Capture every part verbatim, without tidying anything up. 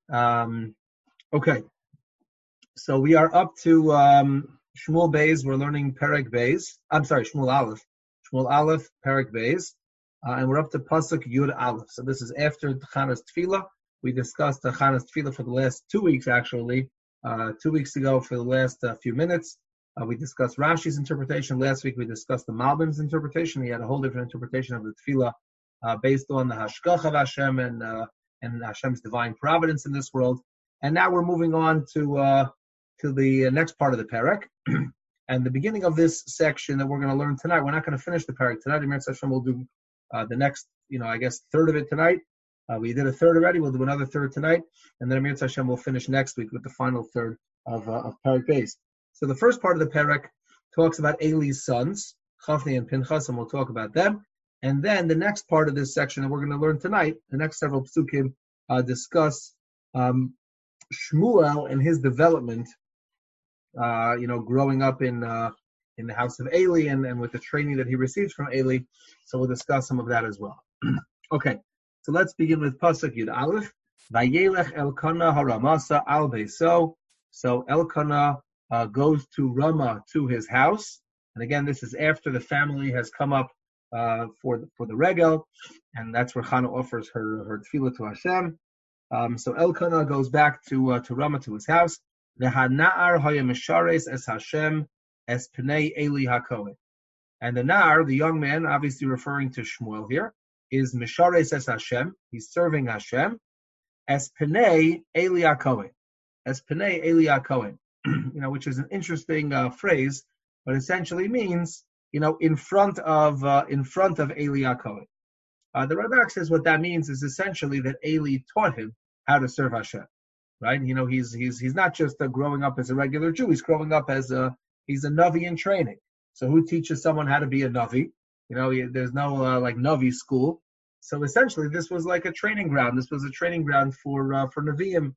Um, okay, so we are up to um, Shmuel Beis. We're learning Perek Beis. I'm sorry, Shmuel Aleph. Shmuel Aleph, Perek Beis. Uh, and we're up to Pasuk Yud Aleph. So this is after Chanas Tefillah. We discussed the Chanas Tefillah for the last two weeks, actually. Uh, two weeks ago, for the last uh, few minutes, uh, we discussed Rashi's interpretation. Last week, we discussed the Malbim's interpretation. He had a whole different interpretation of the Tefillah uh, based on the Hashgach of Hashem and uh, and Hashem's divine providence in this world. And now we're moving on to uh, to the next part of the Perek. And the beginning of this section that we're going to learn tonight, we're not going to finish the Perek tonight. Emir Hashem will do uh, the next, you know, I guess, third of it tonight. Uh, we did a third already. We'll do another third tonight. And then Emir Hashem will finish next week with the final third of, uh, of Perek Beis. So the first part of the Perek talks about Eli's sons, Chafni and Pinchas, and we'll talk about them. And then the next part of this section that we're going to learn tonight, the next several psukim, uh, discuss um, Shmuel and his development, uh, you know, growing up in uh, in the house of Eli and, and with the training that he received from Eli. So we'll discuss some of that as well. Okay, so let's begin with Pasuk Yud Aleph. Vayelech Elkanah haramasa al beiso. So Elkanah uh, goes to Ramah, to his house. And again, this is after the family has come up uh, for, the, for the regel. And that's where Chana offers her, her tefillah to Hashem. Um, so Elkanah goes back to uh, to Ramah, to his house. V'hana'ar haya mishares es Hashem es pnei Eli hakohen. And the Nar, the young man, obviously referring to Shmuel here, is mishares es Hashem. He's serving Hashem es pnei Eli hakohen. Es pnei Eli hakohen. You know, which is an interesting uh, phrase, but essentially means, you know, in front of uh, in front of Eli hakohen. Uh, the Radak says what that means is essentially that Eli taught him how to serve Hashem, right? You know, he's he's he's not just uh, growing up as a regular Jew. He's growing up as a he's a Navi in training. So who teaches someone how to be a Navi? You know, there's no uh, like Navi school. So essentially, this was like a training ground. This was a training ground for uh, for Nevi'im,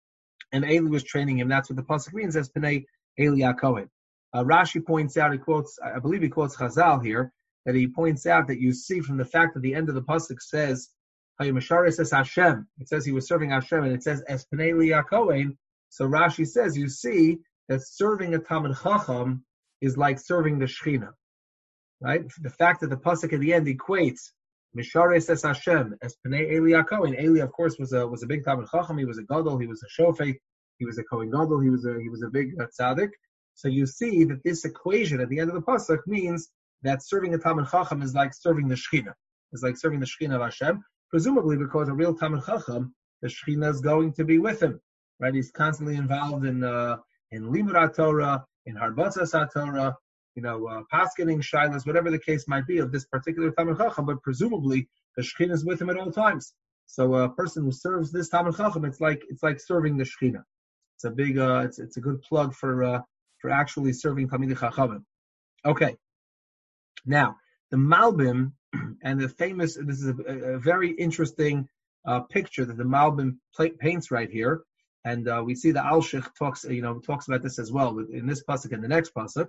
and Eli was training him. That's what the pasuk means as Pnei Eli HaKohen. Uh, Rashi points out, he quotes, I believe he quotes Chazal here, that he points out that you see from the fact that the end of the pasuk says, "Hayamasharis es Hashem." It says he was serving Hashem, and it says es Pnei Eli HaKohen. So Rashi says, you see that serving a Talmid Chacham is like serving the Shechina, right? The fact that the pasuk at the end equates Mishares es Hashem es Pnei Eli HaKohen. Eli, of course, was a was a big Talmid Chacham. He was a Gadol. He was a Shofet. He was a Kohen Gadol. He was a he was a big uh, tzaddik. So you see that this equation at the end of the pasuk means that serving a Talmid Chacham is like serving the Shechina. It's like serving the Shechina of Hashem, presumably because a real Talmid Chacham, the Shechina is going to be with him, right? He's constantly involved in uh, in Limud Torah, in Harbatzas HaTorah, you know, uh, paskening, shilas, whatever the case might be of this particular Talmid Chacham, but presumably the Shechina is with him at all times. So a person who serves this Talmid Chacham, it's like it's like serving the Shechina. It's a big, uh, it's it's a good plug for uh, for actually serving Talmidei Chachamim. Okay. Now, the Malbim and the famous, this is a, a very interesting uh, picture that the Malbim pla- paints right here. And uh, we see the Alshich talks, you know, talks about this as well in this pasuk and the next pasuk.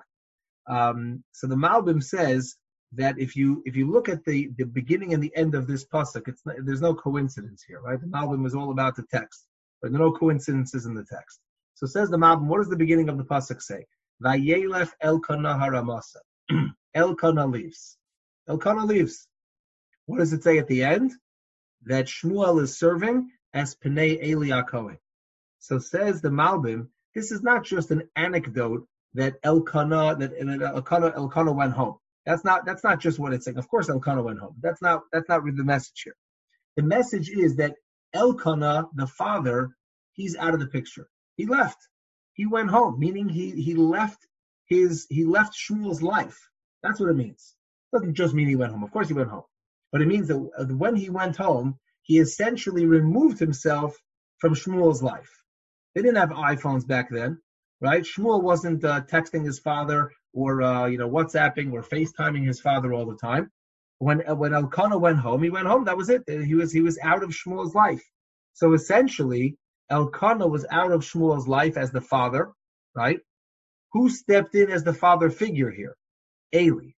Um, so the Malbim says that if you if you look at the, the beginning and the end of this pasuk, it's not, there's no coincidence here, right? The Malbim is all about the text, but there are no coincidences in the text. So says the Malbim, what does the beginning of the pasuk say? Vayelech Elkanah haramasa. Elkanah leaves. Elkanah leaves. What does it say at the end? That Shmuel is serving as Pnei Eli HaKohen. So says the Malbim, this is not just an anecdote that Elkanah that Elkanah, Elkanah went home. That's not that's not just what it's saying. Of course, Elkanah went home. That's not that's not really the message here. The message is that Elkanah, the father, he's out of the picture. He left. He went home, meaning he he left his he left Shmuel's life. That's what it means. It doesn't just mean he went home. Of course he went home. But it means that when he went home, he essentially removed himself from Shmuel's life. They didn't have iPhones back then, right? Shmuel wasn't uh, texting his father or uh, you know WhatsApping or FaceTiming his father all the time. When uh, when Elkanah went home, he went home. That was it. He was he was out of Shmuel's life. So essentially, Elkanah was out of Shmuel's life as the father, right? Who stepped in as the father figure here? Eli,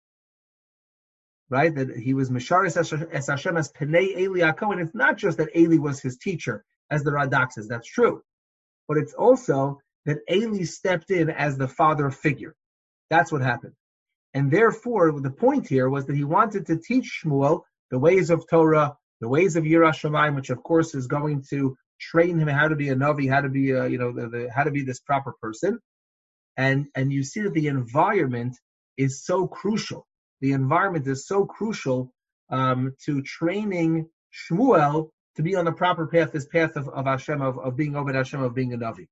right? That he was Misharis es Hashem as Pnei Eli HaKohen. It's not just that Eli was his teacher, as the Radak says. That's true. But it's also that Eli stepped in as the father figure. That's what happened. And therefore, the point here was that he wanted to teach Shmuel the ways of Torah, the ways of Yiras Shamayim, which of course is going to train him how to be a Navi, how to be a, you know, the, the, how to be this proper person. And, and you see that the environment is so crucial. The environment is so crucial um, to training Shmuel to be on the proper path, this path of, of Hashem, of, of being Oved Hashem, of being a Navi.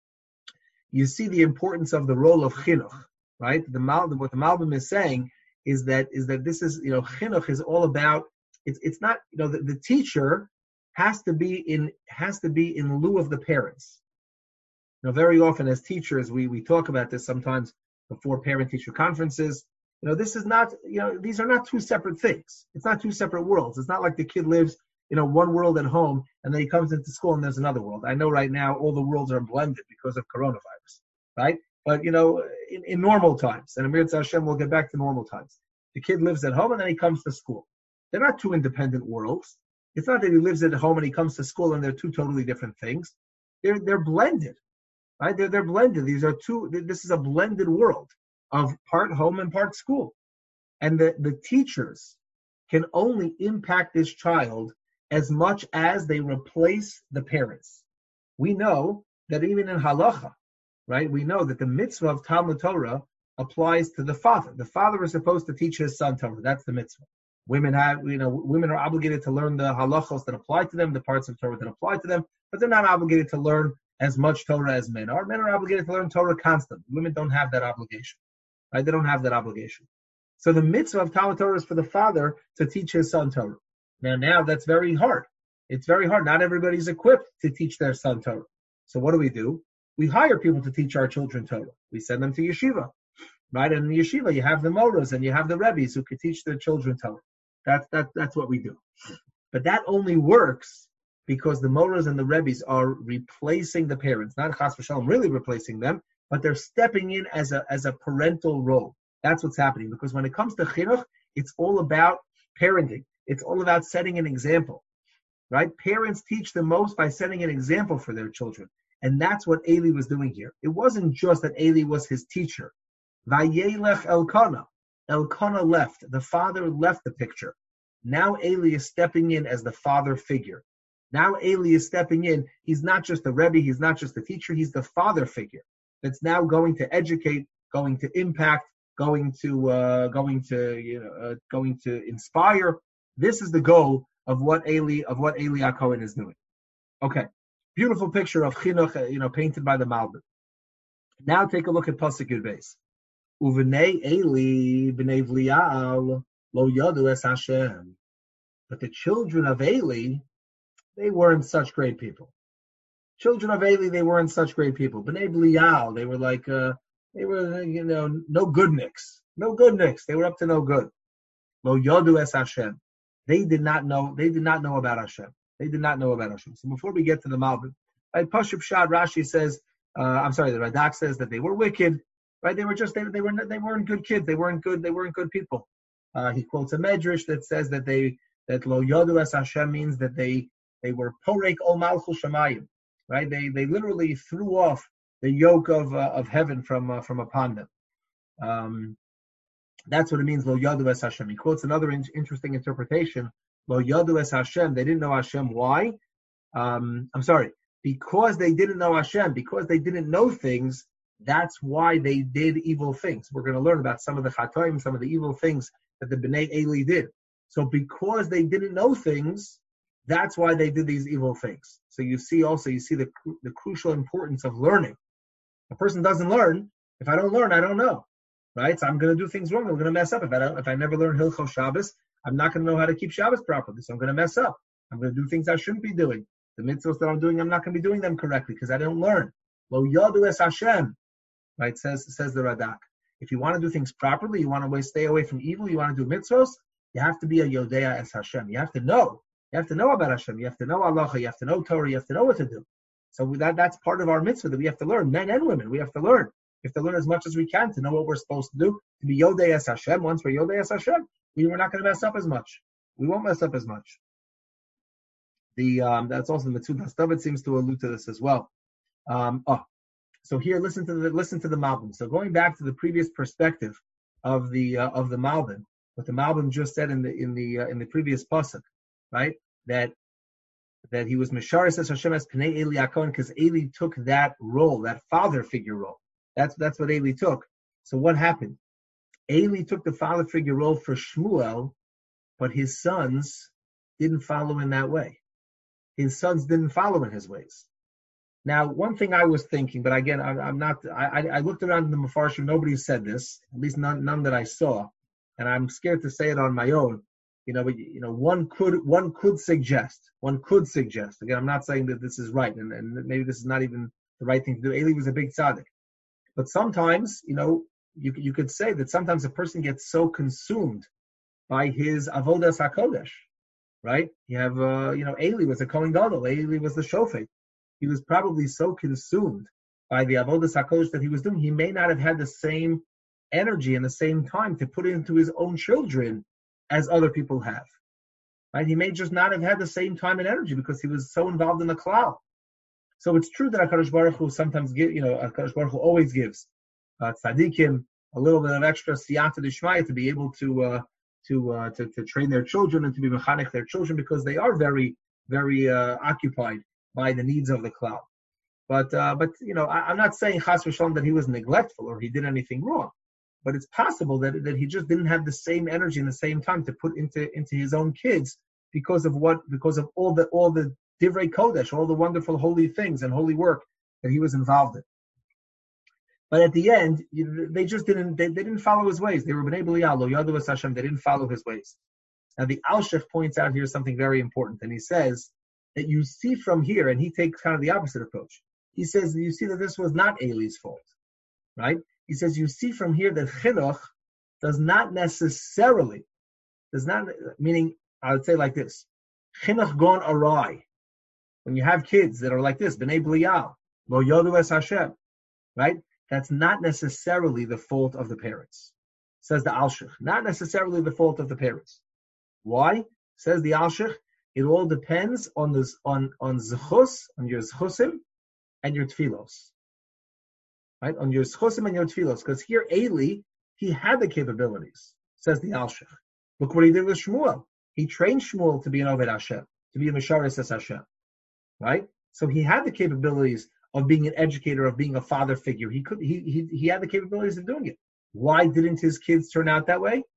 You see the importance of the role of Chinuch, right? The Mal, what the Malbim is saying is that is that this is, you know, Chinuch is all about, it's it's not, you know, the, the teacher has to be in has to be in lieu of the parents. You know, very often as teachers, we we talk about this sometimes before parent-teacher conferences. You know, this is not, you know, these are not two separate things. It's not two separate worlds. It's not like the kid lives, you know, one world at home and then he comes into school and there's another world. I know right now all the worlds are blended because of coronavirus, right? But, you know, in, in normal times, and Amir Hashem will get back to normal times, the kid lives at home and then he comes to school. They're not two independent worlds. It's not that he lives at home and he comes to school and they're two totally different things. They're they're blended, right? They're they're blended. These are two. This is a blended world of part home and part school, and the the teachers can only impact this child as much as they replace the parents. We know that even in halacha, right? We know that the mitzvah of Talmud Torah applies to the father. The father is supposed to teach his son Torah. That's the mitzvah. Women have, you know, women are obligated to learn the halachos that apply to them, the parts of Torah that apply to them, but they're not obligated to learn as much Torah as men are. Men are obligated to learn Torah constantly. Women don't have that obligation, right? They don't have that obligation. So the mitzvah of Talmud Torah is for the father to teach his son Torah. Now, now that's very hard. It's very hard. Not everybody's equipped to teach their son Torah. So what do we do? We hire people to teach our children Torah. We send them to yeshiva, right? And in the yeshiva, you have the moros and you have the rebbes who could teach their children Torah. That's that, that's what we do. But that only works because the moros and the rebbes are replacing the parents, not chas v'shalom really replacing them, but they're stepping in as a as a parental role. That's what's happening. Because when it comes to chinuch, it's all about parenting. It's all about setting an example, right? Parents teach the most by setting an example for their children. And that's what Eli was doing here. It wasn't just that Eli was his teacher. Vayelech Elkanah. Elkanah left. The father left the picture. Now Eli is stepping in as the father figure. Now Eli is stepping in. He's not just the Rebbe. He's not just the teacher. He's the father figure that's now going to educate, going to impact, going to uh, going to you know uh, going to inspire. This is the goal of what Eli of what Eli HaKohen is doing. Okay, beautiful picture of chinuch, uh, you know, painted by the Malbim. Now take a look at Pasuk Yud Beis. Uvenei Eli b'nei Vlial lo yadu es Hashem. But the children of Eli, they weren't such great people. Children of Eli, they weren't such great people. B'nei Vlial, they were like, uh, they were, you know, no good nicks. No good nicks. They were up to no good. Lo yadu es Hashem. They did not know, they did not know about Hashem. They did not know about Hashem. So before we get to the Malbim, right, Pashup Shad, Rashi says, uh, I'm sorry, the Radak says that they were wicked. Right, they were just they, they were they weren't good kids. They weren't good. They weren't good people. Uh, he quotes a medrash that says that they that lo yadu es Hashem means that they they were porek ol malchus shamayim. Right, they they literally threw off the yoke of uh, of heaven from uh, from upon them. Um, that's what it means lo yadu es Hashem. He quotes another in- interesting interpretation. Lo yadu es Hashem. They didn't know Hashem. Why? Um, I'm sorry. Because they didn't know Hashem. Because they didn't know things. That's why they did evil things. We're going to learn about some of the chatoim, some of the evil things that the Bnei Eli did. So because they didn't know things, that's why they did these evil things. So you see also, you see the, the crucial importance of learning. A person doesn't learn. If I don't learn, I don't know. Right? So I'm going to do things wrong. I'm going to mess up. If I don't, if I never learn Hilchos Shabbos, I'm not going to know how to keep Shabbos properly. So I'm going to mess up. I'm going to do things I shouldn't be doing. The mitzvahs that I'm doing, I'm not going to be doing them correctly because I didn't learn. Lo yadu es Hashem. Right, says says the Radak. If you want to do things properly, you want to stay away from evil, you want to do mitzvos, you have to be a Yodea as Hashem. You have to know. You have to know about Hashem. You have to know Allah. You have to know Torah. You have to know what to do. So that that's part of our mitzvah that we have to learn. Men and women, we have to learn. We have to learn as much as we can to know what we're supposed to do. To be Yodea as Hashem. Once we're Yodea as Hashem, we were not going to mess up as much. We won't mess up as much. The um, that's also the Metzudas David seems to allude to this as well. Um, oh, so here, listen to the listen to the Malbim. So going back to the previous perspective of the uh, of the Malbim, what the Malbim just said in the in the uh, in the previous pasuk, right? That that he was Misharis as Hashem as Pnei Eli Akon, because Eli took that role, that father figure role. That's that's what Eli took. So what happened? Eli took the father figure role for Shmuel, but his sons didn't follow in that way. His sons didn't follow in his ways. Now, one thing I was thinking, but again, I, I'm not. I, I looked around in the Mefarshim. Nobody said this, at least none, none that I saw, and I'm scared to say it on my own. You know, but you know, one could one could suggest, one could suggest. Again, I'm not saying that this is right, and, and maybe this is not even the right thing to do. Eli was a big tzaddik, but sometimes, you know, you you could say that sometimes a person gets so consumed by his avodas hakodesh, right? You have, uh, you know, Eli was a Kohen Gadol. Eli was the shofet. He was probably so consumed by the avodas hakodesh that he was doing, he may not have had the same energy and the same time to put it into his own children as other people have, right? He may just not have had the same time and energy because he was so involved in the klal. So it's true that HaKadosh Baruch Hu sometimes give, you know, HaKadosh Baruch Hu always gives uh, tzaddikim a little bit of extra siyata d'shmaya to be able to uh, to, uh, to to train their children and to be mechanech their children, because they are very very uh, occupied by the needs of the klal. But uh, but you know, I, I'm not saying chas v'shalom that he was neglectful or he did anything wrong. But it's possible that, that he just didn't have the same energy and the same time to put into, into his own kids because of what because of all the all the divrei kodesh, all the wonderful holy things and holy work that he was involved in. But at the end, they just didn't they, they didn't follow his ways. They were bnei Belial, lo yadu es Hashem. They didn't follow his ways. Now the Alshich points out here something very important, and he says that you see from here, and he takes kind of the opposite approach. He says you see that this was not Eli's fault, right? He says, you see from here that chinuch does not necessarily, does not, meaning, I would say like this, chinuch gone awry. When you have kids that are like this, b'nei Belial, lo yodu es Hashem, right? That's not necessarily the fault of the parents, says the Alshich. Not necessarily the fault of the parents. Why? Says the Alshich, it all depends on this, on, on zechus, on your zechusim, and your tfilos. Right, on your schusim and your tfilos, because here Eli, he had the capabilities, says the Alshich. Look what he did with Shmuel. He trained Shmuel to be an Oved Hashem, to be a Misharis as Hashem, right? So he had the capabilities of being an educator, of being a father figure. He could, he he he had the capabilities of doing it. Why didn't his kids turn out that way?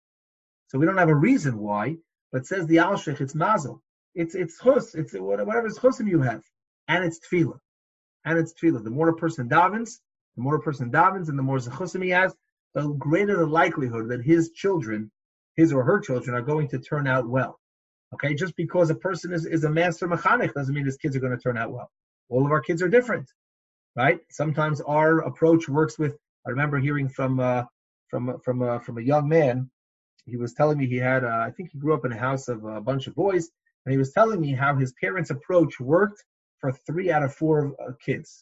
So we don't have a reason why, but says the Alshich, it's mazel, it's it's chus, it's whatever chusim you have, and it's tefillah, and it's tefillah. The more a person davens, the more a person davens and the more zechusim he has, the greater the likelihood that his children, his or her children, are going to turn out well. Okay, just because a person is, is a master mechanech doesn't mean his kids are going to turn out well. All of our kids are different, right? Sometimes our approach works with. I remember hearing from uh, from from uh, from a young man. He was telling me he had. Uh, I think he grew up in a house of a bunch of boys, and he was telling me how his parents' approach worked for three out of four uh, kids.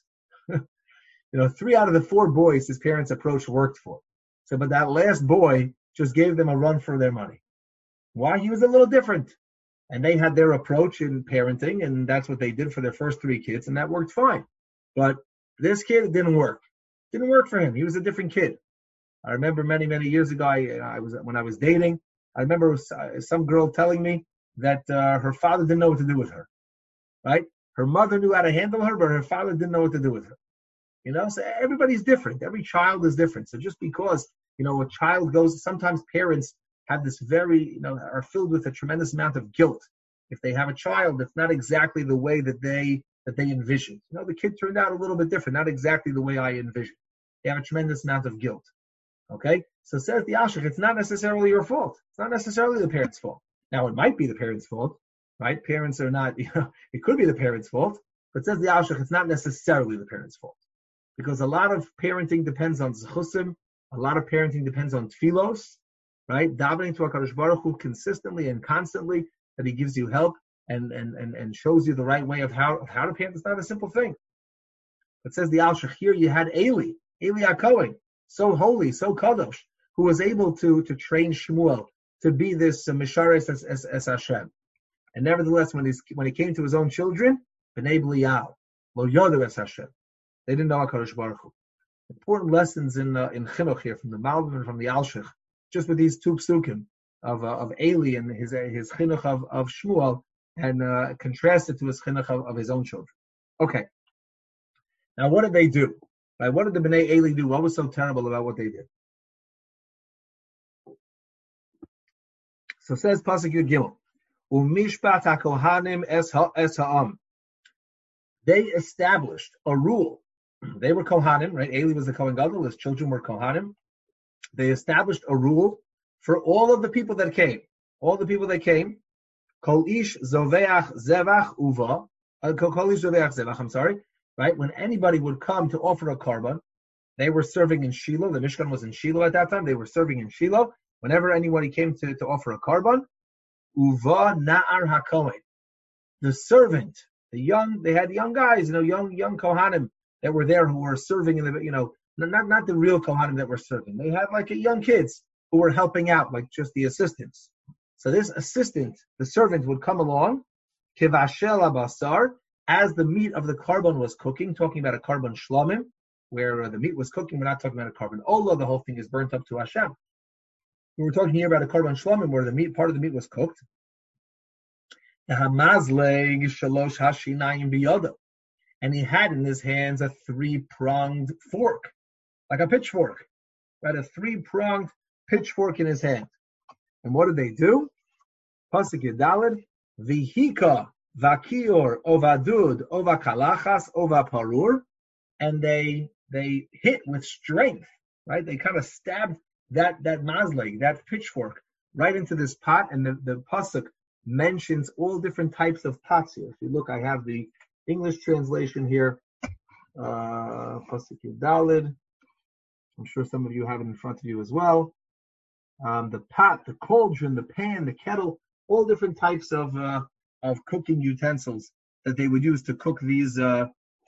You know, three out of the four boys his parents' approach worked for. So, but that last boy just gave them a run for their money. Why? He was a little different. And they had their approach in parenting, and that's what they did for their first three kids, and that worked fine. But this kid, it didn't work. It didn't work for him. He was a different kid. I remember many, many years ago, I, I was when I was dating, I remember some girl telling me that uh, her father didn't know what to do with her. Right? Her mother knew how to handle her, but her father didn't know what to do with her. You know, so everybody's different. Every child is different. So just because, you know, a child goes, sometimes parents have this very, you know, are filled with a tremendous amount of guilt. If they have a child that's not exactly the way that they that they envisioned. You know, the kid turned out a little bit different, not exactly the way I envisioned. They have a tremendous amount of guilt. Okay? So says the Alshich, it's not necessarily your fault. It's not necessarily the parents' fault. Now, it might be the parents' fault, right? Parents are not, you know, it could be the parents' fault, but says the Alshich, it's not necessarily the parents' fault. Because a lot of parenting depends on zechusim, a lot of parenting depends on tfilos, right? Davening to HaKadosh Baruch Hu consistently and constantly, that he gives you help and, and, and, and shows you the right way of how, of how to parent. It's not a simple thing. It says the Alshich, here you had Eli, Eli HaKohen, so holy, so kadosh, who was able to, to train Shmuel to be this uh, Misharis as, as, as Hashem. And nevertheless, when, when he came to his own children, B'nai Belial, Lo Yodu Es Hashem, they didn't know HaKadosh Baruch Hu. Important lessons in uh, in Chinuch here from the Malbim and from the Alshich, just with these two psukim of uh, of Eli and his his Chinuch of, of Shmuel, and uh, contrasted to his Chinuch of, of his own children. Okay. Now, what did they do? Right? What did the B'nai Eli do? What was so terrible about what they did? So says Pasuk Yud Gimel, Umishpat HaKohanim es ha'am. They established a rule. They were Kohanim, right? Eli was the Kohen Gadol, his children were Kohanim. They established a rule for all of the people that came. All the people that came, Kol ish zoveach zevach uva, Kol ish zoveach zevach, I'm sorry, right? When anybody would come to offer a korban, they were serving in Shiloh. The Mishkan was in Shiloh at that time. They were serving in Shiloh. Whenever anybody came to, to offer a korban, uva na'ar hakohen, the servant, the young, they had young guys, you know, young young Kohanim that were there who were serving in the, you know, not not the real Kohanim that were serving. They had like a young kids who were helping out, like just the assistants. So this assistant, the servant, would come along, kivashel abasar, as the meat of the korban was cooking, talking about a korban shlomim, where uh, the meat was cooking. We're not talking about a korban olah. The whole thing is burnt up to Hashem. We were talking here about a korban shlomim, where the meat, part of the meat was cooked. And he had in his hands a three-pronged fork, like a pitchfork, right? A three-pronged pitchfork in his hand. And what did they do? Pasuk Yudalid, vihika vakior ovadud ova kalachas ova parur, and they they hit with strength, right? They kind of stabbed that that mazleg, that pitchfork, right into this pot. And the, the pasuk mentions all different types of pots here. If you look, I have the English translation here. Uh, pasuk Yudalid. I'm sure some of you have it in front of you as well. Um, the pot, the cauldron, the pan, the kettle, all different types of uh, of cooking utensils that they would use to cook these uh,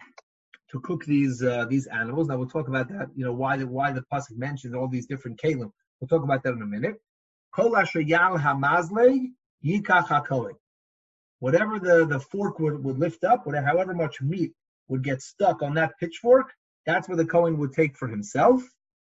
to cook these uh, these animals. Now we'll talk about that. You know why the why the pasuk mentions all these different kalim. We'll talk about that in a minute. Kol asher yal hamazleg yikach hakohen. Whatever the, the fork would, would lift up, whatever however much meat would get stuck on that pitchfork, that's where the Kohen would take for himself.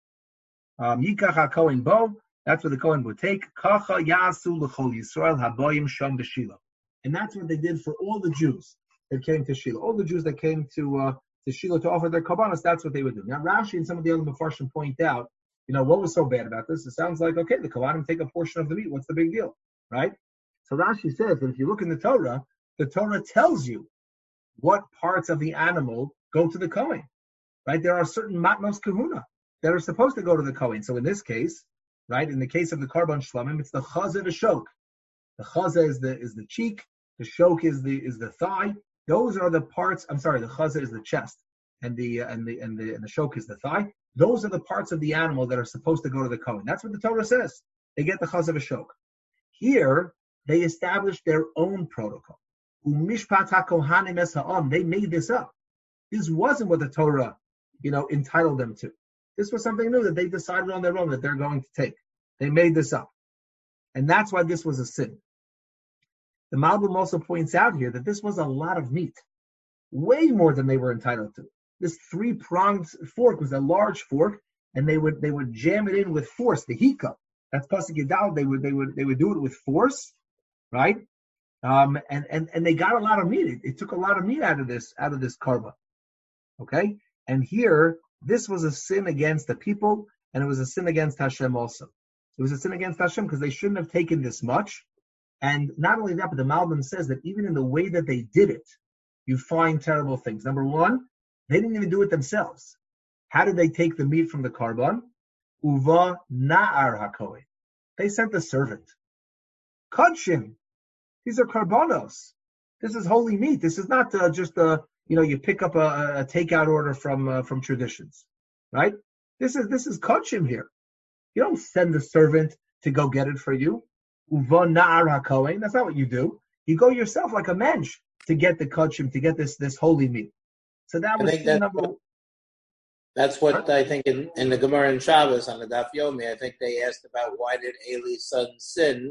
Um, yikach hakohen bo. That's what the Kohen would take. Kacha yasu l'chol Yisrael haboyim sham b'Shiloh, and that's what they did for all the Jews that came to Shiloh. All the Jews that came to uh, to Shiloh to offer their korbanos, that's what they would do. Now Rashi and some of the other Mefarshim point out, you know, what was so bad about this? It sounds like, okay, the Kohanim take a portion of the meat. What's the big deal, right? So Rashi says that if you look in the Torah, the Torah tells you what parts of the animal go to the Kohen, right? There are certain matnos kahuna that are supposed to go to the Kohen. So in this case, right, in the case of the korban shlamim, it's the chazah, the shok. The chazah is the is the cheek. The shok is the is the thigh. Those are the parts. I'm sorry, the chazah is the chest, and the uh, and the and the and the shok is the thigh. Those are the parts of the animal that are supposed to go to the Kohen. That's what the Torah says. They get the chazah, the shok. Here they established their own protocol. Umishpat hakohanim es ha'am. They made this up. This wasn't what the Torah, you know, entitled them to. This was something new that they decided on their own that they're going to take. They made this up. And that's why this was a sin. The Malbim also points out here that this was a lot of meat, way more than they were entitled to. This three-pronged fork was a large fork, and they would they would jam it in with force, the hika. That's pasuk Yudal. They would they would they would do it with force, right? Um, and, and and they got a lot of meat. It, it took a lot of meat out of this out of this korban. Okay? And here this was a sin against the people, and it was a sin against Hashem also. It was a sin against Hashem because they shouldn't have taken this much. And not only that, but the Malbim says that even in the way that they did it, you find terrible things. Number one, they didn't even do it themselves. How did they take the meat from the korban? Uva na'ar hakohen. They sent the servant. Kodshim. These are karbanos. This is holy meat. This is not uh, just a, you know, you pick up a, a takeout order from uh, from traditions, right? This is this is kodshim here. You don't send the servant to go get it for you. Uva na'ar hakohen. That's not what you do. You go yourself like a mensch to get the kodshim, to get this this holy meat. So that was sin number one. That's what I think in, in the Gemara and Shabbos on the Daf Yomi, I think they asked about why did Eli's son sin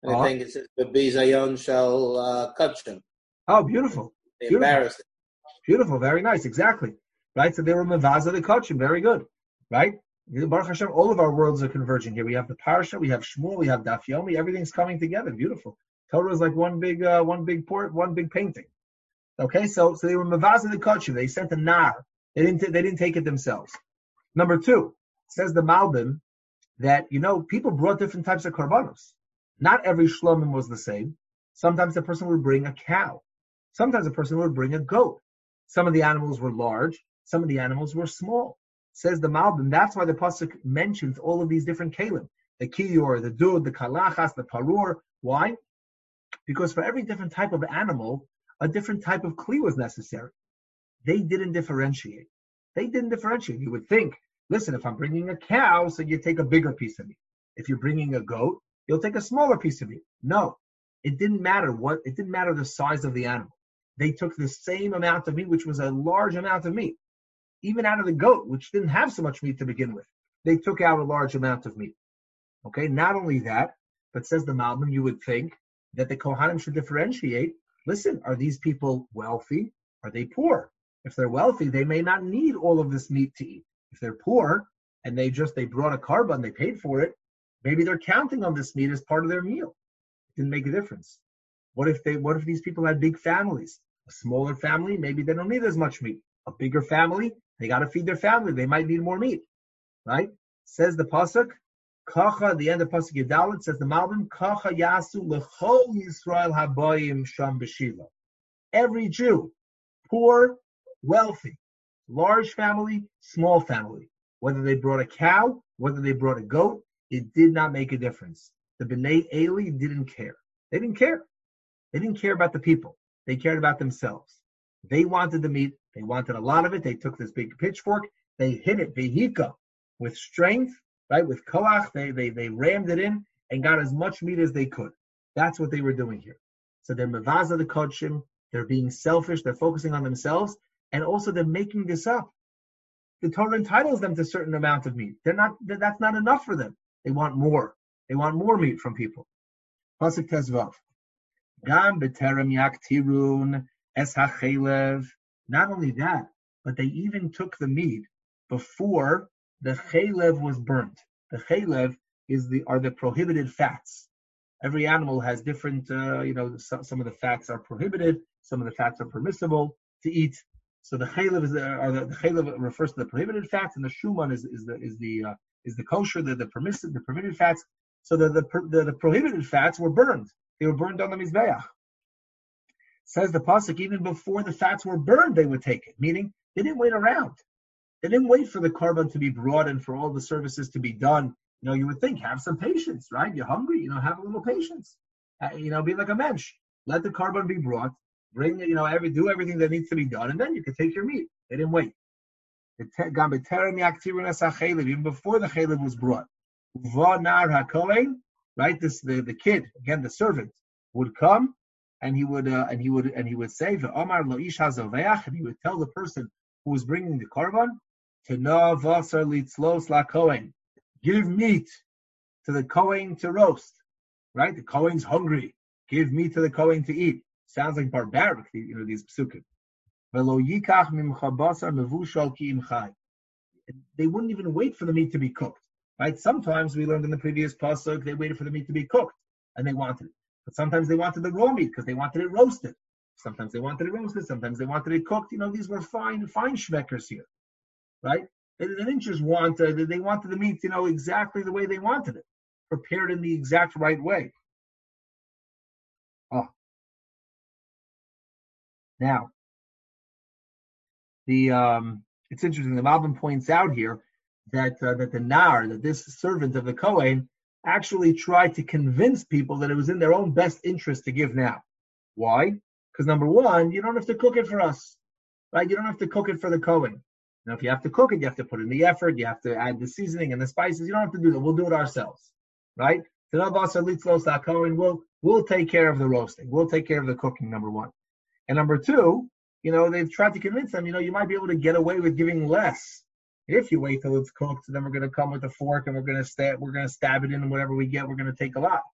And I Uh, think it says, Bizayon shall uh, kachim. oh, beautiful. Beautiful. Embarrassing. Beautiful. Very nice. Exactly. Right? So they were Mavaza the Kachim. Very good. Right? Baruch Hashem, all of our worlds are converging here. We have the Parsha, we have Shmuel, we have Daf Yomi. Everything's coming together. Beautiful. Torah is like one big, uh, one big port, one big painting. Okay, so so they were Mavaza the Kachim. They sent a nar. They didn't. They didn't take it themselves. Number two, says the Malbim that you know people brought different types of korbanos. Not every shlomim was the same. Sometimes the person would bring a cow. Sometimes a person would bring a goat. Some of the animals were large. Some of the animals were small. Says the Malbim. That's why the pasuk mentions all of these different kalim: the kiyor, the dud, the kalachas, the parur. Why? Because for every different type of animal, a different type of kli was necessary. They didn't differentiate. They didn't differentiate. You would think, listen, if I'm bringing a cow, so you take a bigger piece of meat. If you're bringing a goat, you'll take a smaller piece of meat. No, it didn't matter what. It didn't matter the size of the animal. They took the same amount of meat, which was a large amount of meat. Even out of the goat, which didn't have so much meat to begin with, they took out a large amount of meat. Okay, not only that, but says the Malbim, you would think that the Kohanim should differentiate. Listen, are these people wealthy? Are they poor? If they're wealthy, they may not need all of this meat to eat. If they're poor and they just they brought a korban, they paid for it, maybe they're counting on this meat as part of their meal. It didn't make a difference. What if they what if these people had big families? A smaller family, maybe they don't need as much meat. A bigger family, they got to feed their family. They might need more meat. Right? Says the pasuk, Kacha, the end of pasuk Yedalit, says the Malbim, Kacha yasu lechol Yisrael habayim sham b'shiva. Every Jew, poor, wealthy, large family, small family, whether they brought a cow, whether they brought a goat, it did not make a difference. The Bnei Eli didn't care. They didn't care. They didn't care about the people. They cared about themselves. They wanted the meat. They wanted a lot of it. They took this big pitchfork. They hit it, vehika, with strength, right? With koach. They, they, they rammed it in and got as much meat as they could. That's what they were doing here. So they're mevaza the kodshim. They're being selfish. They're focusing on themselves. And also they're making this up. The Torah entitles them to a certain amount of meat. They're not, that's not enough for them. They want more. They want more meat from people. Pasuk Tezvav. Gam b'terem yaktirun es hachelev. Not only that, but they even took the meat before the chelev was burnt. The chelev is the are the prohibited fats. Every animal has different, uh, you know, some, some of the fats are prohibited, some of the fats are permissible to eat. So the chelev is the, or the, the chelev refers to the prohibited fats, and the shuman is, is the is the uh, is the kosher, the the permissive, the permitted fats. So the the, the the prohibited fats were burned. They were burned on the mizbeach. Says the pasuk, even before the fats were burned, they would take it. Meaning they didn't wait around. They didn't wait for the korban to be brought and for all the services to be done. You know, you would think, have some patience, right? You're hungry, you know, have a little patience. Uh, you know, be like a mensch. Let the korban be brought. Bring, you know, every do everything that needs to be done, and then you can take your meat. They didn't wait. Even before the chelev was brought, right? This the, the kid again, the servant would come, and he would uh, and he would and he would say, "Omar lo ish hazoveach," and he would tell the person who was bringing the korban, "Tena vasar litzlos la kohen." Give meat to the kohen to roast. Right? The kohen's hungry. Give meat to the kohen to eat. Sounds like barbaric, you know, these psukim. They wouldn't even wait for the meat to be cooked. Right? Sometimes we learned in the previous pasuk they waited for the meat to be cooked and they wanted it. But sometimes they wanted the raw meat because they wanted it roasted. Sometimes they wanted it roasted. Sometimes they wanted it cooked. You know, these were fine, fine schmeckers here, right? They, they didn't just want. Uh, they wanted the meat, you know, exactly the way they wanted it, prepared in the exact right way. Oh, now the um, it's interesting. The Malbim points out here that uh, that the nar, that this servant of the Kohen, actually tried to convince people that it was in their own best interest to give now. Why? Because number one, you don't have to cook it for us, right? You don't have to cook it for the Kohen. Now, if you have to cook it, you have to put in the effort, you have to add the seasoning and the spices. You don't have to do that. We'll do it ourselves, right? We'll, we'll take care of the roasting. We'll take care of the cooking, number one. And number two, you know, they've tried to convince them, you know, you might be able to get away with giving less. If you wait till it's cooked, then we're going to come with a fork and we're going to stab, we're going to stab it in, and whatever we get, we're going to take a lot.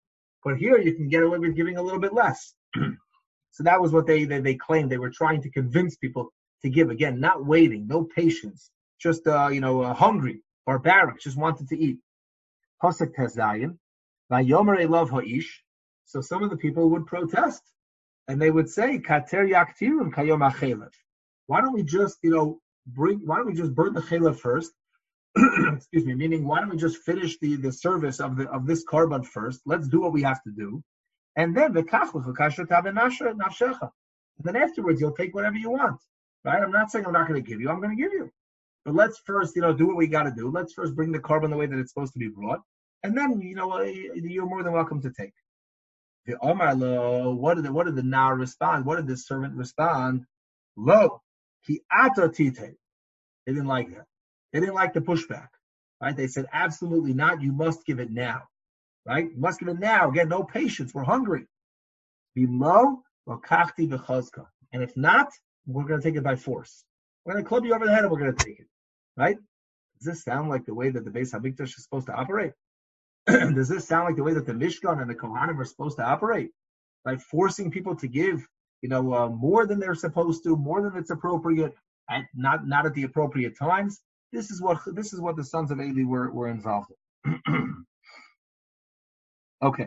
But here you can get away with giving a little bit less. So that was what they, they they claimed. They were trying to convince people to give. Again, not waiting, no patience, just uh, you know, uh, hungry, barbaric, just wanted to eat. Pasuk Tezayin, Vayomer Elav Ha'ish. So some of the people would protest, and they would say, Kater Yaktirun Kayom HaChelev. Why don't we just, you know, bring? Why don't we just burn the chelev first? Excuse me. Meaning, why don't we just finish the, the service of the of this korban first? Let's do what we have to do, and then the kachlich v'kasher tabenasher nafshecha. And then afterwards, you'll take whatever you want. Right? I'm not saying I'm not going to give you. I'm going to give you. But let's first, you know, do what we got to do. Let's first bring the korban the way that it's supposed to be brought, and then, you know, you're more than welcome to take. The Omar lo, what did the what did the now respond? What did the servant respond? Lo, ki ata tite. They didn't like that. They didn't like the pushback. Right? They said, absolutely not. You must give it now. Right? You must give it now. Again, no patience. We're hungry. Below, lokachti v'chazka. And if not, we're going to take it by force. We're going to club you over the head and we're going to take it. Right? Does this sound like the way that the Beis HaMikdash is supposed to operate? Does this sound like the way that the Mishkan and the Kohanim are supposed to operate? Like forcing people to give, you know, uh, more than they're supposed to, more than it's appropriate, and not not at the appropriate times. This is what this is what the sons of Eli were were involved in. Okay.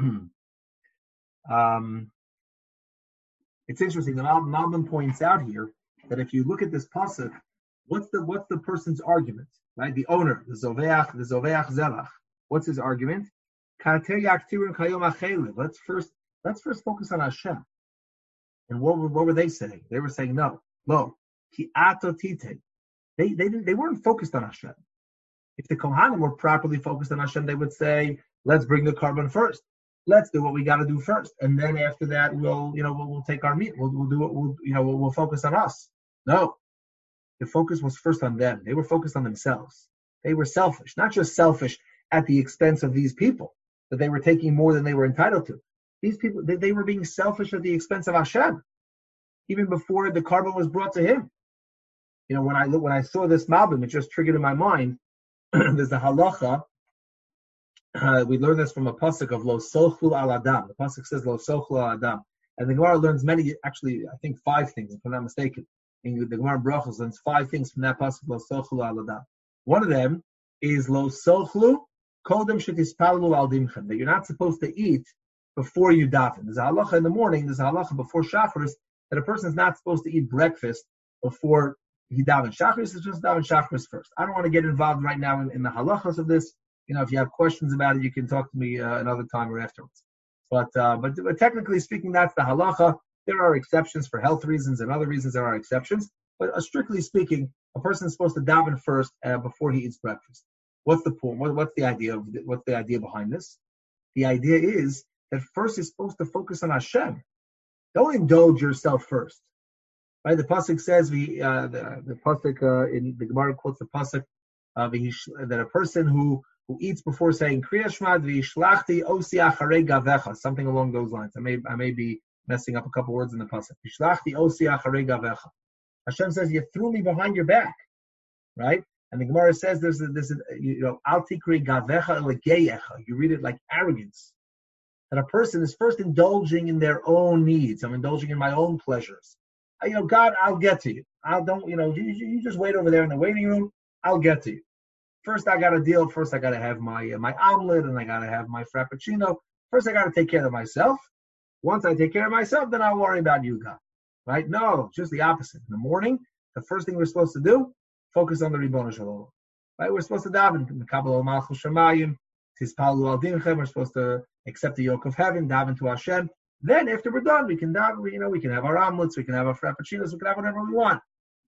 um, it's interesting. The Mal- Malbim points out here that if you look at this pasuk, what's the what's the person's argument? Right, the owner, the zoveach, the zoveach zelach. What's his argument? Let's first let's first focus on Hashem. And what were, what were they saying? They were saying no, lo, ki ato tite. They they didn't, they weren't focused on Hashem. If the Kohanim were properly focused on Hashem, they would say, let's bring the korban first. Let's do what we got to do first, and then after that, we'll you know we'll, we'll take our meat. We'll we'll do what we'll you know we'll, we'll focus on us. No, the focus was first on them. They were focused on themselves. They were selfish, not just selfish at the expense of these people, that they were taking more than they were entitled to. These people, they, they were being selfish at the expense of Hashem, even before the korban was brought to him. You know, when I when I saw this Malbim, it just triggered in my mind. There's a halacha. Uh, we learn this from a pasuk of Lo Sochlu Al Adam. The pasuk says Lo Sochlu Al Adam, and the Gemara learns many, actually, I think five things, if I'm not mistaken. In the Gemara Brachos learns five things from that pasuk Lo Sochlu Al Adam. One of them is Lo Sochlu Kodem Shetispalu Al Dimchem, that you're not supposed to eat before you daven. There's a halacha in the morning. There's a halacha before Shacharis that a person is not supposed to eat breakfast before he daven Shacharis. Is just daven Shacharis first. I don't want to get involved right now in, in the halachas of this. You know, if you have questions about it, you can talk to me uh, another time or afterwards. But, uh, but but technically speaking, that's the halacha. There are exceptions for health reasons and other reasons. There are exceptions. But uh, strictly speaking, a person is supposed to daven first uh, before he eats breakfast. What's the point? What, what's the idea of what's the idea behind this? The idea is that first you're supposed to focus on Hashem. Don't indulge yourself first. Right? The pasuk says we uh, the the pasuk uh, in the Gemara quotes the pasuk uh, that a person who who eats before saying Kriya Shema v'yishlachti osi acharei gavecha, something along those lines. I may I may be messing up a couple words in the pasuk. V'yishlachti osi acharei gavecha. Hashem says you threw me behind your back, right? And the Gemara says there's a, there's a, you know al tikri gavecha elegeyecha. You read it like arrogance. That a person is first indulging in their own needs. I'm indulging in my own pleasures. I, you know, God, I'll get to you. I don't, you know, you, you just wait over there in the waiting room. I'll get to you. First, I got to deal. First, I got to have my uh, my omelet, and I got to have my frappuccino. First, I got to take care of myself. Once I take care of myself, then I'll worry about you, God. Right? No, just the opposite. In the morning, the first thing we're supposed to do, focus on the Ribono Shel Olam. Right? We're supposed to daven the Kabbalah Malchus Shemayim, Tispalu Al Dimchem. We're supposed to accept the yoke of heaven, daven to Hashem. Then, after we're done, we can daven. You know, we can have our omelets, we can have our frappuccinos, we can have whatever we want.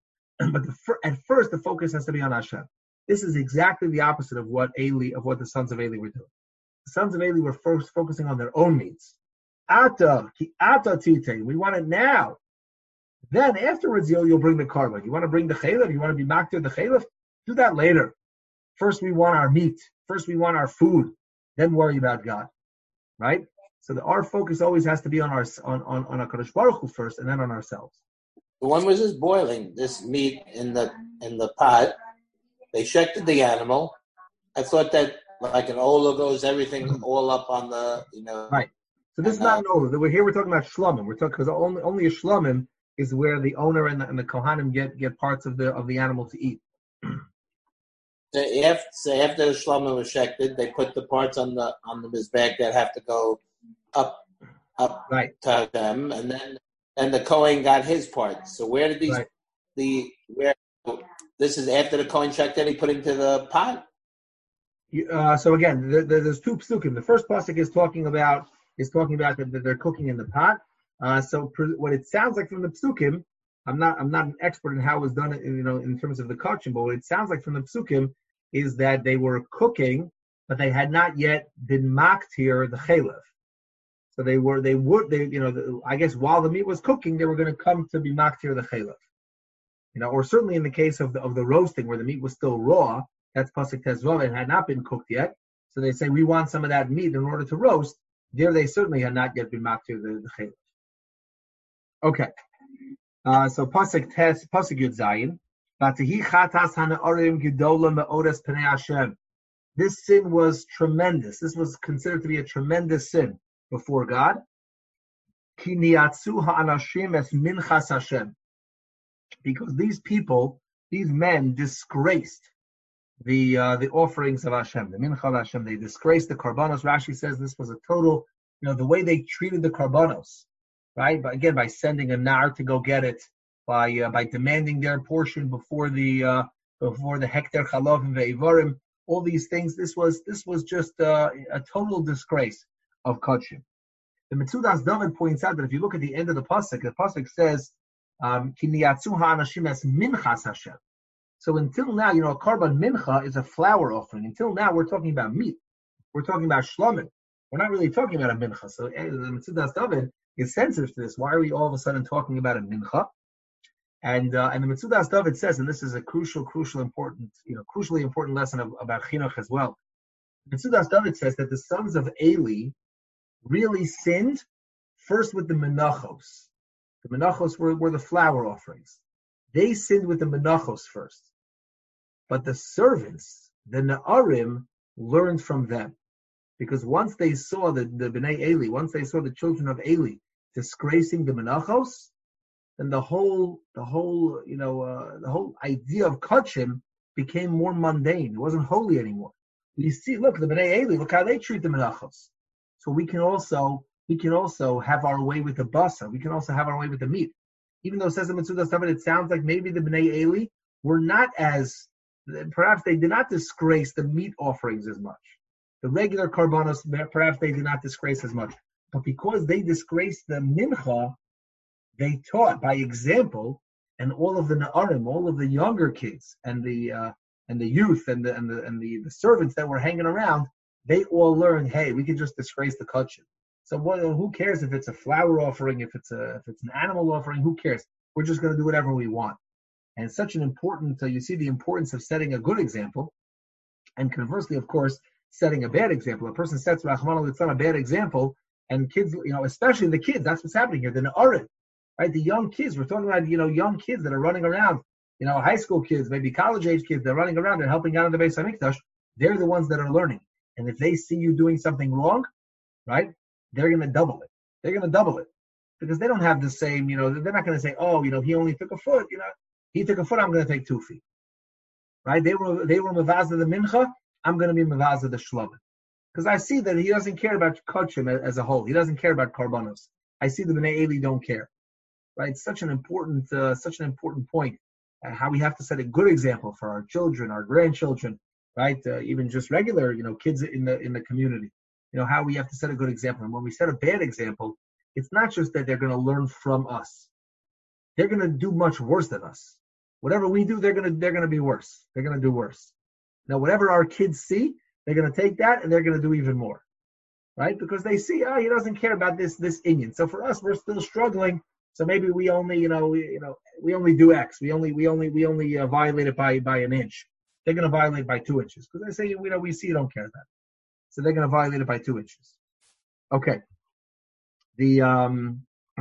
But the, at first, the focus has to be on Hashem. This is exactly the opposite of what Eli, of what the sons of Eli were doing. The sons of Eli were first focusing on their own needs. Ata, ki ata tite. We want it now. Then afterwards, you'll, you'll bring the korban. You want to bring the chaylev? You want to be maktir the chaylev? Do that later. First, we want our meat. First, we want our food. Then worry about God. Right? So the, our focus always has to be on our on on on HaKadosh Baruch Hu first, and then on ourselves. When was this boiling? This meat in the in the pot. They shechted the animal. I thought that like an Ola goes everything all up on the, you know. Right. So this is not an Ola. We're here. We're talking about shlomim. We're talking because only only a shlomim is where the owner and the, and the kohanim get, get parts of the of the animal to eat. So after, so after the shlomim was shechted, they put the parts on the on the mizbech that have to go up up right. to them, and then and the Kohen got his parts. So where did these right. the where this is after the Kohen shechted, he put into the pot. Uh, so again, the, the, there's two psukim. The first pasuk is talking about is talking about that, that they're cooking in the pot. Uh, so pr- what it sounds like from the psukim, I'm not I'm not an expert in how it was done, you know, in terms of the kachim, but what it sounds like from the psukim is that they were cooking, but they had not yet been maktir the chalev. So they were they would they you know the, I guess while the meat was cooking, they were going to come to be maktir the chalev. You know, or certainly in the case of the of the roasting where the meat was still raw. That's pasuk tezvav and had not been cooked yet. So they say we want some of that meat in order to roast. There they certainly had not yet been maktir the, the chaylev. Okay. Uh, so pasuk tes pasuk yud zayin. V'atihi chatas hana'arim gedola me'odes pnei Hashem. This sin was tremendous. This was considered to be a tremendous sin before God. Ki niatzu ha'anashim es minchas Hashem. Because these people, these men disgraced the uh, the offerings of Hashem, the mincha of Hashem. They disgraced the karbanos. Rashi says this was a total, you know, the way they treated the karbanos, right? But again, by sending a nar to go get it, by uh, by demanding their portion before the uh, before the hekter chalav and ve'ivarim, all these things. This was this was just uh, a total disgrace of kachim. The Metzudas David points out that if you look at the end of the pasuk, the pasuk says, um, "Ki niyatzu ha'anashim es minchas Hashem." So until now, you know, a karban mincha is a flour offering. Until now, we're talking about meat. We're talking about shlomim. We're not really talking about a mincha. So the Metzudas David is sensitive to this. Why are we all of a sudden talking about a mincha? And uh, and the Metzudas David says, and this is a crucial, crucial, important, you know, crucially important lesson of, about chinuch as well. Metzudas David says that the sons of Eli really sinned first with the menachos. The menachos were, were the flour offerings. They sinned with the menachos first. But the servants, the Na'arim, learned from them. Because once they saw the, the Bnei Eli, once they saw the children of Eli disgracing the menachos, then the whole, the whole, you know, uh, the whole idea of kachim became more mundane. It wasn't holy anymore. You see, look, the Bnei Eli, look how they treat the menachos. So we can also, we can also have our way with the basa. We can also have our way with the meat. Even though it says in Metzudas David, it sounds like maybe the Bnei Eli were not as, perhaps they did not disgrace the meat offerings as much. The regular karbanos, perhaps they did not disgrace as much. But because they disgraced the mincha, they taught by example, and all of the na'arim, all of the younger kids, and the uh, and the youth, and the and the and the, the servants that were hanging around, they all learned, hey, we can just disgrace the kachim. So what, who cares if it's a flour offering, if it's a if it's an animal offering? Who cares? We're just going to do whatever we want. And it's such an important. Uh, you see the importance of setting a good example, and conversely, of course, setting a bad example. A person sets Rahman al-Litzan a bad example, and kids, you know, especially the kids. That's what's happening here. The Na'arim, right? The young kids. We're talking about, you know, young kids that are running around. You know, high school kids, maybe college age kids. They're running around and helping out in the Beis Hamikdash. They're the ones that are learning. And if they see you doing something wrong, right? They're going to double it. They're going to double it because they don't have the same, you know, they're not going to say, oh, you know, he only took a foot, you know, he took a foot, I'm going to take two feet, right? They were, they were mavazah the mincha, I'm going to be mavazah the shlomim. Because I see that he doesn't care about kachim as a whole. He doesn't care about karbanos. I see the Bnei Eli don't care, right? It's such an important, uh, such an important point, uh, how we have to set a good example for our children, our grandchildren, right? Uh, even just regular, you know, kids in the in the community. You know, how we have to set a good example. And when we set a bad example, it's not just that they're going to learn from us. They're going to do much worse than us. Whatever we do, they're going to they're going to be worse. They're going to do worse. Now, whatever our kids see, they're going to take that and they're going to do even more, right? Because they see, oh, he doesn't care about this this Indian. So for us, we're still struggling. So maybe we only, you know, we, you know, we only do X. We only we only we only uh, violate it by by an inch. They're going to violate by two inches because they say, you know, we see you don't care that. So they're going to violate it by two inches. Okay. The um,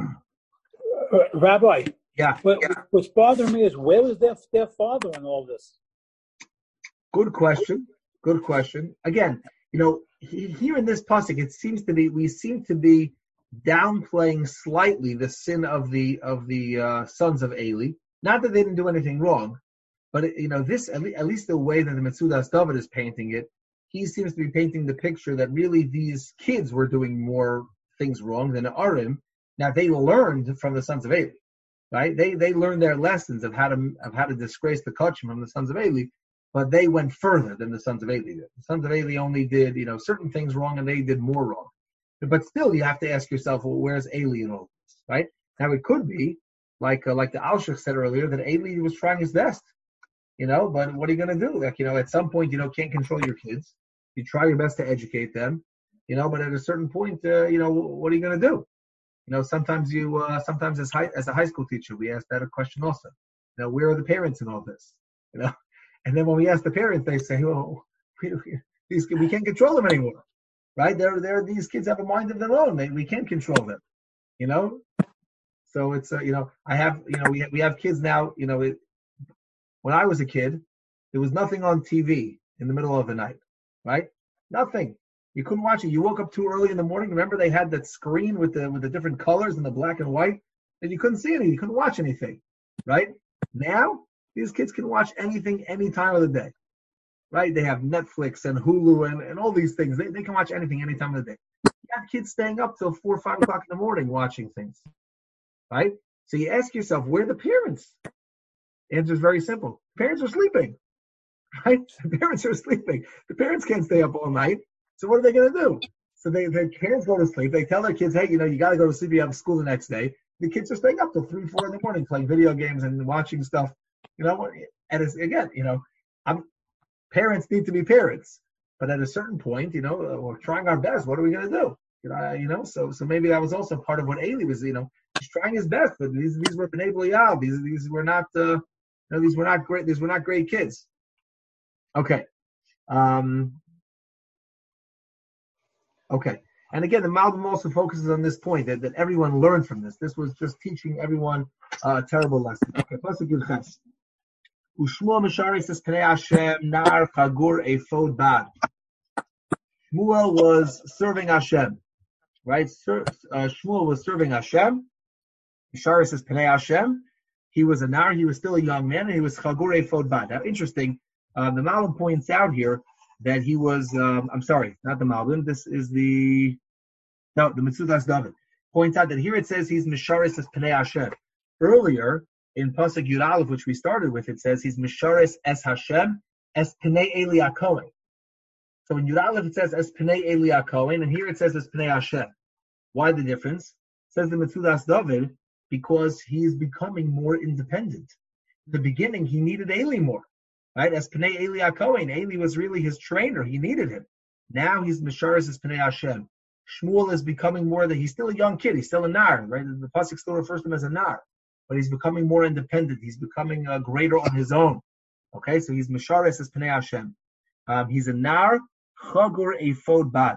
uh, Rabbi. Yeah. What, yeah. What's bothering me is where was their their father in all this? Good question. Good question. Again, you know, he, here in this pasuk, it seems to be we seem to be downplaying slightly the sin of the of the uh, sons of Eli. Not that they didn't do anything wrong, but it, you know, this at, le- at least the way that the Metzudas David is painting it, he seems to be painting the picture that really these kids were doing more things wrong than the Arim. Now they learned from the sons of Eli, right? They they learned their lessons of how to of how to disgrace the Kachim from the sons of Eli. But they went further than the sons of Eli did. The sons of Eli only did, you know, certain things wrong, and they did more wrong. But still, you have to ask yourself, well, where's Eli in all this, right? Now, it could be, like uh, like the Alshich said earlier, that Eli was trying his best, you know, but what are you going to do? Like, you know, at some point, you know, can't control your kids. You try your best to educate them, you know, but at a certain point, uh, you know, what are you going to do? You know, sometimes you, uh, sometimes as high, as a high school teacher, we ask that a question also. You know, where are the parents in all this? You know? And then when we ask the parents, they say, "Oh, we, these we can't control them anymore, right? They're, they're these kids have a mind of their own. They, we can't control them, you know." So it's uh, you know, I have you know we have, we have kids now. You know, it, when I was a kid, there was nothing on T V in the middle of the night, right? Nothing. You couldn't watch it. You woke up too early in the morning. Remember, they had that screen with the with the different colors and the black and white, and you couldn't see anything. You couldn't watch anything, right? Now, these kids can watch anything any time of the day, right? They have Netflix and Hulu and, and all these things. They, they can watch anything any time of the day. You have kids staying up till four or five o'clock in the morning watching things, right? So you ask yourself, where are the parents? The answer is very simple. Parents are sleeping, right? The parents are sleeping. The parents can't stay up all night. So what are they going to do? So they, their parents go to sleep. They tell their kids, hey, you know, you got to go to sleep. You have school the next day. The kids are staying up till three, four in the morning playing video games and watching stuff. You know, and it's, again, you know, I'm, parents need to be parents, but at a certain point, you know, we're trying our best. What are we going to do? You know, you know, so so maybe that was also part of what Eli was. You know, he's trying his best, but these these were B'nai B'lial. These these were not, uh, you know, these were not great. These were not great kids. Okay, um, okay, and again, the Malbim also focuses on this point that, that everyone learned from this. This was just teaching everyone uh, a terrible lesson. Okay, plus a good chess. Ushmuel Misharis is Pnei Hashem Nar Chagur Ephod Bad. Shmuel was serving Hashem, right? Ser, uh, Shmuel was serving Hashem. Misharis is Pnei Hashem. He was a Nar. He was still a young man, and he was Chagur Ephod Bad. Now, interesting. Um, the Malbim points out here that he was. Um, I'm sorry, not the Malbim. This is the no, the Metzudas David points out that here it says he's Misharis is Pnei Hashem. Earlier, in Pasuk Yud Aleph, which we started with, it says he's Misharis es Hashem es Pnei Eli HaKohen. So in Yud Aleph it says es Pnei Eli HaKohen, and here it says es Pnei Hashem. Why the difference? It says the Metzudas David because he is becoming more independent. In the beginning, he needed Eli more, right? Es Pnei Eli HaKohen. Eli was really his trainer. He needed him. Now he's Misharis es Pnei Hashem. Shmuel is becoming more that he's still a young kid. He's still a Nar, right? The Pasuk still refers to him as a Nar. But he's becoming more independent. He's becoming uh, greater on his own. Okay, so he's Misharis as Pnei Hashem. Um, he's a Nar Chagur Ephod Bad.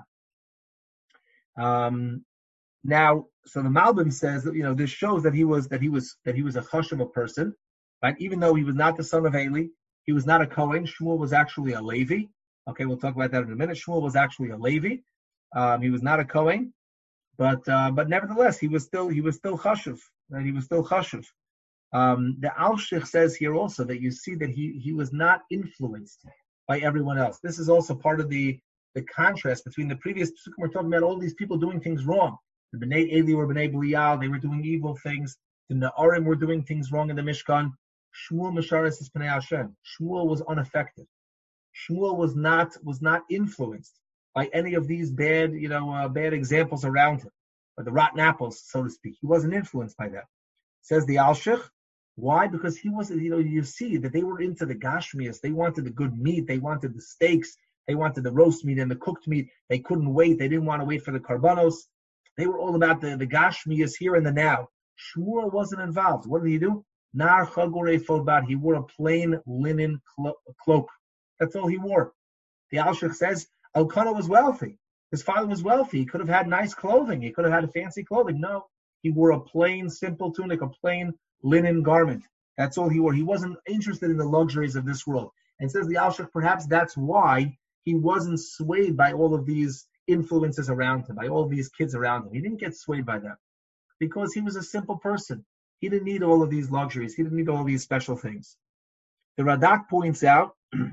Um, now, so the Malbim says that, you know, this shows that he was that he was that he was a chashuv a person, right? Even though he was not the son of Eli, he was not a Kohen. Shmuel was actually a Levi. Okay, we'll talk about that in a minute. Shmuel was actually a Levi. Um, he was not a Kohen, but uh, but nevertheless, he was still he was still chashuv. Right? He was still chashuv. Um, the Alshich says here also that you see that he he was not influenced by everyone else. This is also part of the the contrast between the previous psukim. We're talking about all these people doing things wrong. The B'nai Eli were B'nai B'lial. They were doing evil things. The Na'arim were doing things wrong in the Mishkan. Shmuel Misharis is Pnei Hashem. Shmuel was unaffected. Shmuel was not was not influenced by any of these bad, you know, uh, bad examples around him, or the rotten apples, so to speak. He wasn't influenced by that. Says the Alshich. Why? Because he wasn't, you know, you see that they were into the gashmias. They wanted the good meat. They wanted the steaks. They wanted the roast meat and the cooked meat. They couldn't wait. They didn't want to wait for the karbanos. They were all about the, the gashmias here and the now. Shmuel wasn't involved. What did he do? Nar Chagur Ephod Bad. He wore a plain linen clo- cloak. That's all he wore. The Alshich says Elkanah was wealthy. His father was wealthy. He could have had nice clothing. He could have had fancy clothing. No, he wore a plain, simple tunic, a plain linen garment. That's all he wore. He wasn't interested in the luxuries of this world. And says the Alshich, perhaps that's why he wasn't swayed by all of these influences around him, by all these kids around him. He didn't get swayed by them because he was a simple person. He didn't need all of these luxuries. He didn't need all these special things. The Radak points out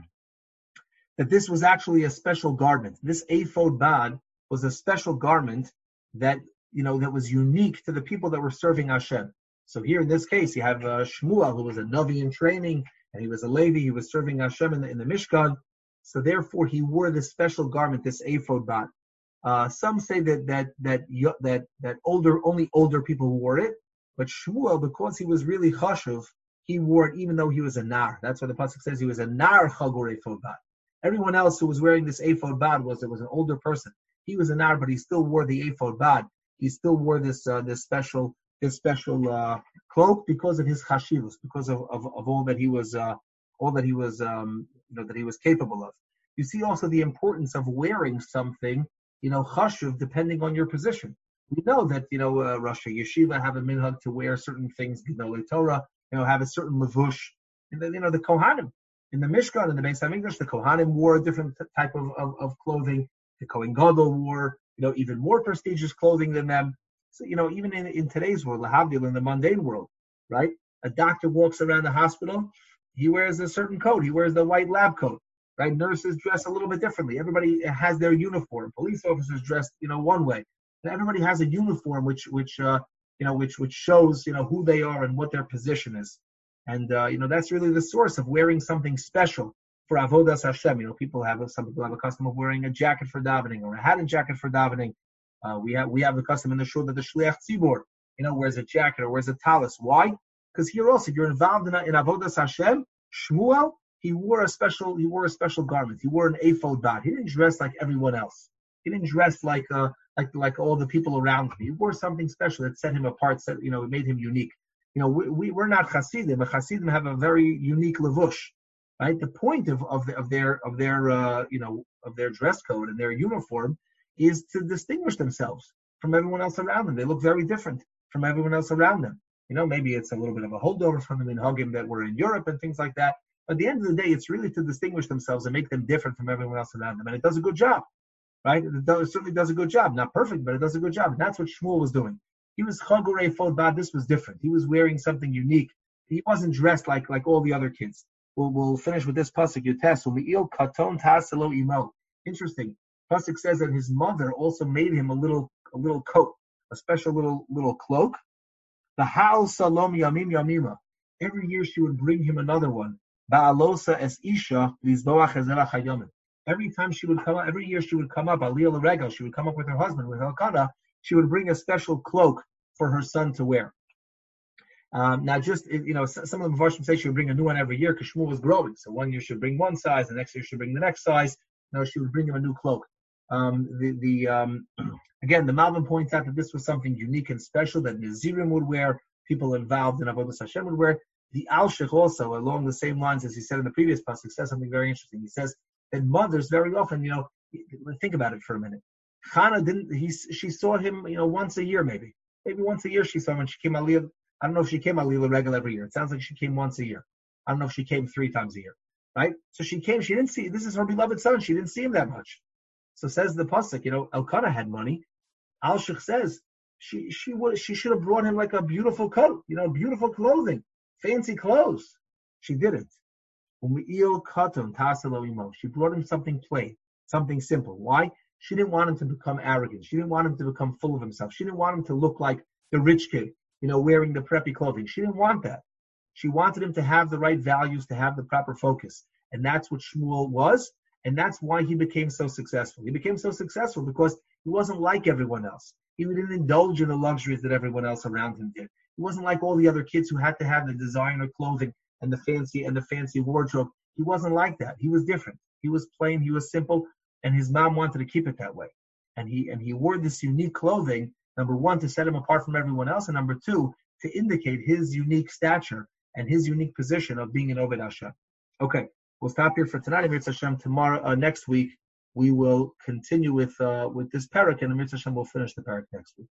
that this was actually a special garment. This ephod bad was a special garment that, you know, that was unique to the people that were serving Hashem. So here in this case, you have uh, Shmuel, who was a Navi in training, and he was a Levi. He was serving Hashem in the, in the Mishkan. So therefore, he wore this special garment, this ephod bad. Uh, some say that that that that that older only older people wore it, but Shmuel, because he was really chashuv, he wore it even though he was a nar. That's why the pasuk says he was a nar chagor ephod bad. Everyone else who was wearing this ephod bad was it was an older person. He was a nar, but he still wore the ephod bad. He still wore this uh, this special this special uh, cloak because of his chashivus, because of, of, of all that he was uh, all that he was um, you know that he was capable of. You see also the importance of wearing something, you know, chashuv, depending on your position. We know that, you know, uh, Rosh Yeshiva have a minhag to wear certain things, Gedolei Torah, you know, have a certain levush. And then, you know, the Kohanim, in the Mishkan, in the Beis HaMikdash, the Kohanim wore a different type of, of, of clothing. The Kohen Gadol wore, you know, even more prestigious clothing than them. So, you know, even in, in today's world, lahavdil, in the mundane world, right? A doctor walks around the hospital, he wears a certain coat. He wears the white lab coat. Right, nurses dress a little bit differently. Everybody has their uniform. Police officers dress, you know, one way. And everybody has a uniform, which, which, uh, you know, which, which shows, you know, who they are and what their position is. And uh, you know, that's really the source of wearing something special for avodas Hashem. You know, people have some people have a custom of wearing a jacket for davening or a hat and jacket for davening. Uh, we have we have the custom in the shul that the shliach tzibor, you know, wears a jacket or wears a talis. Why? Because here also, if you're involved in, in avodas Hashem, Shmuel, He wore a special. He wore a special garment. He wore an ephod bad. He didn't dress like everyone else. He didn't dress like uh, like like all the people around him. He wore something special that set him apart. Set, you know, it made him unique. You know, we, we we're not Hasidim, but Hasidim have a very unique levush, right? The point of of, the, of their of their uh, you know of their dress code and their uniform is to distinguish themselves from everyone else around them. They look very different from everyone else around them. You know, maybe it's a little bit of a holdover from the minhagim that were in Europe and things like that. At the end of the day, it's really to distinguish themselves and make them different from everyone else around them. And it does a good job, right? It, does, it certainly does a good job. Not perfect, but it does a good job. And that's what Shmuel was doing. He was chagor ephod bad. This was different. He was wearing something unique. He wasn't dressed like like all the other kids. We'll, we'll finish with this pasuk, Yotes. Katon taselo imo. Interesting. Pasuk says that his mother also made him a little a little coat, a special little little cloak. The hal salom yamim yamima. Every year she would bring him another one. Ba'alosa es isha lizboach ezerach hayomim. Every time she would come up, every year she would come up, Aliyah L'Regel, she would come up with her husband, with Elkanah, she would bring a special cloak for her son to wear. Um, now, just, you know, some of the Mepharshim say she would bring a new one every year because Shmuel was growing. So one year she would bring one size, the next year she would bring the next size. No, she would bring him a new cloak. Um, the, the um, again, the Malvin points out that this was something unique and special that Nazirim would wear, people involved in Avodas Hashem would wear. The Alshich also, along the same lines as he said in the previous pasuk, says something very interesting. He says that mothers very often, you know, think about it for a minute. Chana didn't. He she saw him, you know, once a year, maybe, maybe once a year she saw him. And she came Aliyah. I don't know if she came Aliyah L'Regel every year. It sounds like she came once a year. I don't know if she came three times a year, right? So she came. She didn't see. This is her beloved son. She didn't see him that much. So says the pasuk, you know, Elkanah had money. Alshich says she she would she should have brought him like a beautiful coat, you know, beautiful clothing. Fancy clothes. She didn't. She brought him something plain, something simple. Why? She didn't want him to become arrogant. She didn't want him to become full of himself. She didn't want him to look like the rich kid, you know, wearing the preppy clothing. She didn't want that. She wanted him to have the right values, to have the proper focus. And that's what Shmuel was. And that's why he became so successful. He became so successful because he wasn't like everyone else. He didn't indulge in the luxuries that everyone else around him did. He wasn't like all the other kids who had to have the designer clothing and the fancy and the fancy wardrobe. He wasn't like that. He was different. He was plain. He was simple, and his mom wanted to keep it that way. And he and he wore this unique clothing. Number one, to set him apart from everyone else, and number two, to indicate his unique stature and his unique position of being an Oved Hashem. Okay, we'll stop here for tonight. Mitzvah Hashem. Tomorrow, uh, next week, we will continue with uh, with this parak, and Mitzvah Hashem will finish the parak next week.